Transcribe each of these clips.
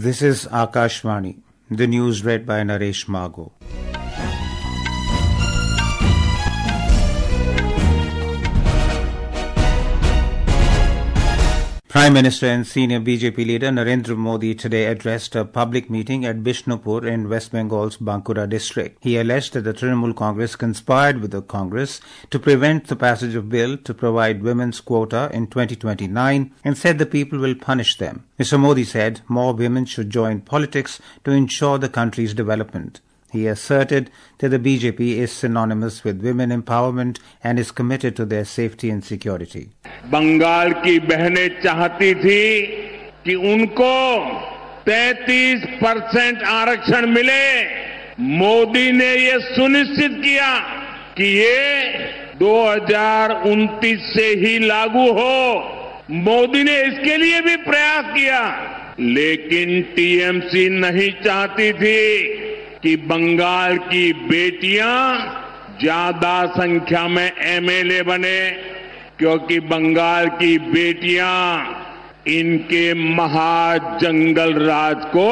This is Akashvani. The news read by Naresh Margo. Prime Minister and senior BJP leader Narendra Modi today addressed a public meeting at Bishnupur in West Bengal's Bankura district. He alleged that the Trinamool Congress conspired with the Congress to prevent the passage of bill to provide women's quota in 2029 and said the people will punish them. Mr. Modi said more women should join politics to ensure the country's development. He asserted that the BJP is synonymous with women empowerment and is committed to their safety and security. Bengal की बहनें चाहती थी कि उनको 33% आरक्षण मिले। मोदी ने ये सुनिश्चित किया कि ये 2029 से ही लागू हो। मोदी ने इसके लिए भी प्रयास किया, लेकिन टीएमसी नहीं चाहती थी कि बंगाल की बेटियां ज्यादा संख्या में एमएलए बने, क्योंकि बंगाल की बेटियां इनके महाजंगल राज को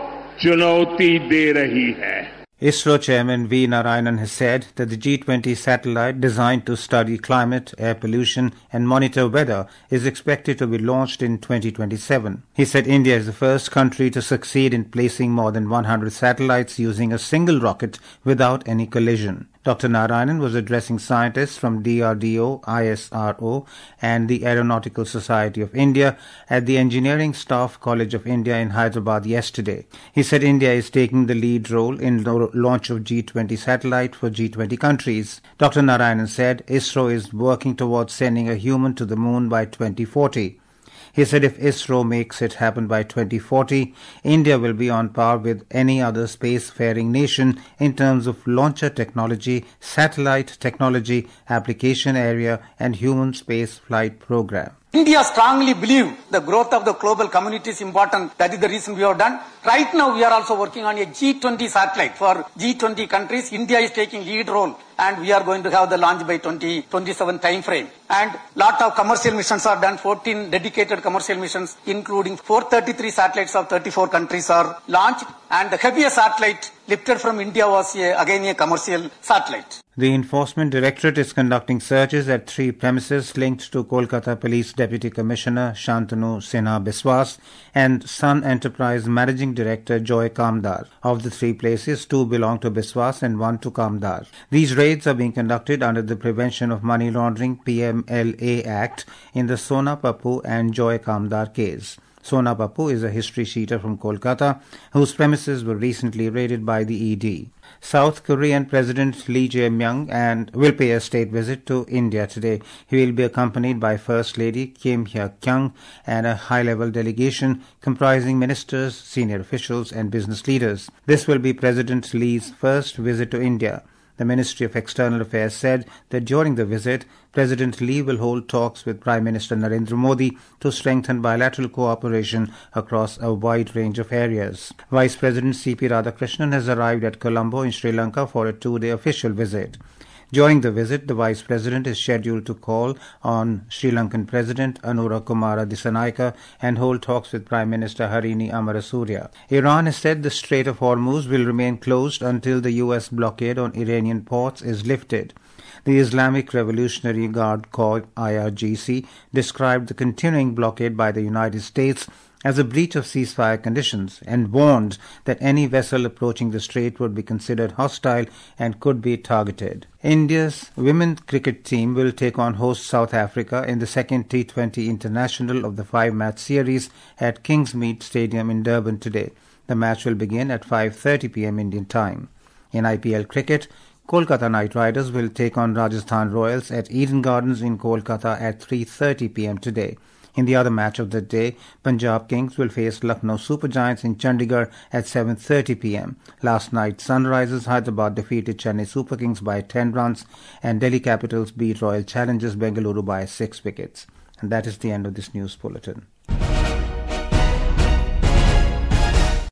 चुनौती दे रही है। ISRO Chairman V. Narayanan has said that the G20 satellite designed to study climate, air pollution and monitor weather is expected to be launched in 2027. He said India is the first country to succeed in placing more than 100 satellites using a single rocket without any collision. Dr. Narayanan was addressing scientists from DRDO, ISRO and the Aeronautical Society of India at the Engineering Staff College of India in Hyderabad yesterday. He said India is taking the lead role in the launch of G20 satellite for G20 countries. Dr. Narayanan said ISRO is working towards sending a human to the moon by 2040. He said if ISRO makes it happen by 2040, India will be on par with any other spacefaring nation in terms of launcher technology, satellite technology, application area and human space flight program. India strongly believes the growth of the global community is important. That is the reason we have done. Right now we are also working on a G20 satellite for G20 countries. India is taking lead role and we are going to have the launch by 2027 time frame. And lot of commercial missions are done. 14 dedicated commercial missions including 433 satellites of 34 countries are launched. And the heaviest satellite lifted from India was again a commercial satellite. The Enforcement Directorate is conducting searches at 3 premises linked to Kolkata Police Deputy Commissioner Shantanu Sinha Biswas and Sun Enterprise Managing Director Joy Kamdar. Of the 3 places, 2 belong to Biswas and 1 to Kamdar. These raids are being conducted under the Prevention of Money Laundering PMLA Act in the Sona Pappu and Joy Kamdar case. Sona Pappu is a history sheeter from Kolkata whose premises were recently raided by the ED. South Korean President Lee Jae-myung will pay a state visit to India today. He will be accompanied by First Lady Kim Hye-kyung and a high-level delegation comprising ministers, senior officials and business leaders. This will be President Lee's first visit to India. The Ministry of External Affairs said that during the visit, President Lee will hold talks with Prime Minister Narendra Modi to strengthen bilateral cooperation across a wide range of areas. Vice President C.P. Radhakrishnan has arrived at Colombo in Sri Lanka for a 2-day official visit. During the visit, the Vice President is scheduled to call on Sri Lankan President Anura Kumara Dissanayake and hold talks with Prime Minister Harini Amarasuriya. Iran has said the Strait of Hormuz will remain closed until the U.S. blockade on Iranian ports is lifted. The Islamic Revolutionary Guard Corps IRGC described the continuing blockade by the United States as a breach of ceasefire conditions and warned that any vessel approaching the strait would be considered hostile and could be targeted. India's women's cricket team will take on host South Africa in the second T20 International of the 5-match series at Kingsmead Stadium in Durban today. The match will begin at 5:30 p.m. Indian time. In IPL cricket, Kolkata Knight Riders will take on Rajasthan Royals at Eden Gardens in Kolkata at 3:30 p.m. today. In the other match of the day, Punjab Kings will face Lucknow Super Giants in Chandigarh at 7:30 p.m. Last night, Sunrisers Hyderabad defeated Chennai Super Kings by 10 runs and Delhi Capitals beat Royal Challengers Bengaluru by 6 wickets. And that is the end of this news bulletin.